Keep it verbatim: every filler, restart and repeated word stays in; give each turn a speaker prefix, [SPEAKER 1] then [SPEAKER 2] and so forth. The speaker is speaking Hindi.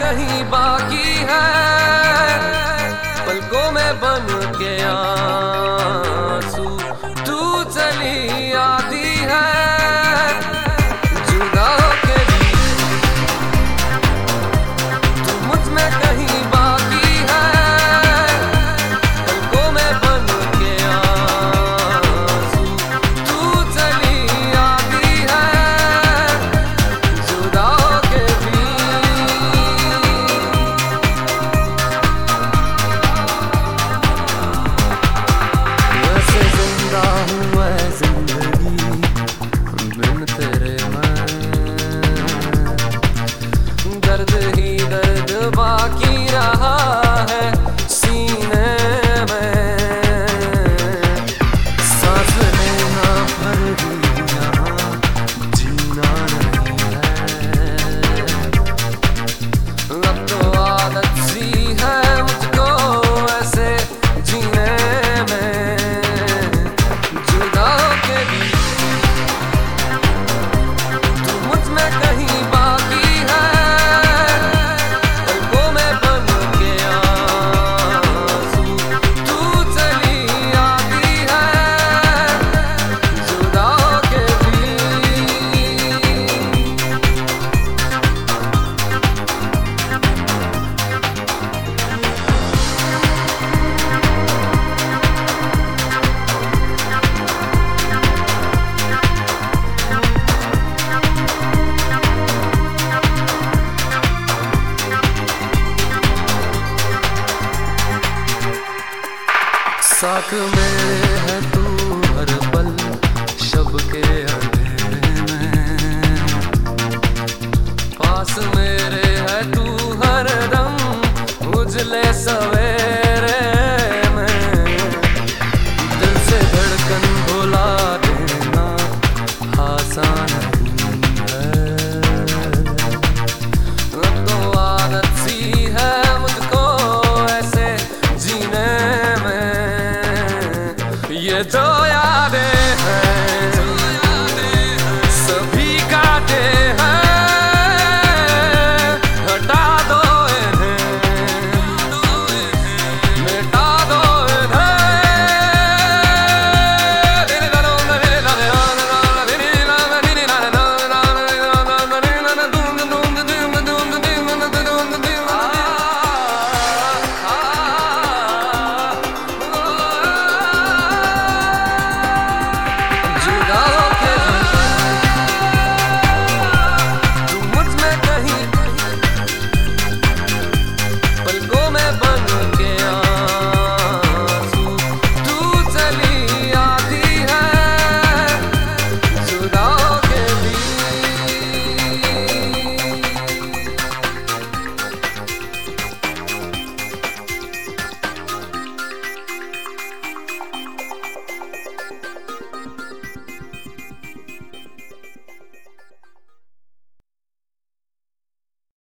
[SPEAKER 1] कहीं बाकी है, पलकों में बन के आंसू तू चली आती है। जुदा होके भी तू मुझ में कहीं बाकी है, पलकों में बन के आंसू तू चली आती है। जुदा होके भी वैसे जिंदा हूँ मैं जिंदगी बिन तेरे मैं, दर्द ही दर्द बाकी रहा है सीने में। सांस लेना भर भी यहाँ जीना नहीं है, अब तो आदत सी है मुझको ऐसे जीने में। जुदा होके भी तू मुझ में कहीं बाकी है, पलकों में बन के आंसू तू चली आती है। जुदा होके भी साथ मेरे